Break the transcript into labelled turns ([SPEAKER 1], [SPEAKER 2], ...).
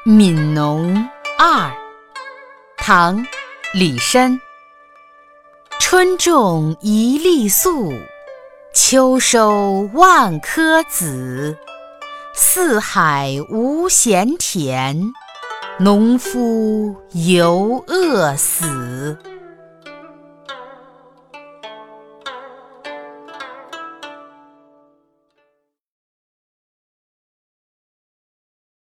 [SPEAKER 1] 《悯农2》唐·李绅。春种一粒粟，秋收万颗子。四海无闲田，农夫犹饿死。